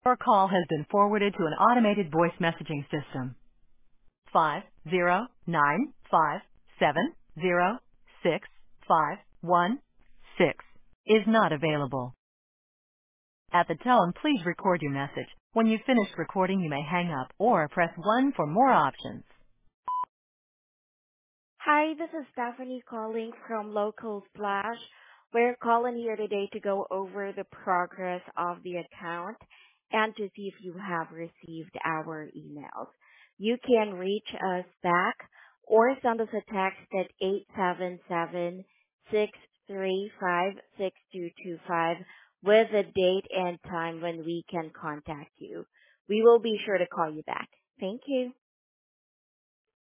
Your call has been forwarded to an automated voice messaging system. 50957065116 is not available. At the tone, please record your message. When you've finished recording, you may hang up or press 1 for more options. Hi, this is Stephanie calling from Local Splash. We're calling here today to go over the progress of the account and to see if you have received our emails. You can reach us back or send us a text at 877-635-6225 with a date and time when we can contact you. We will be sure to call you back. Thank you.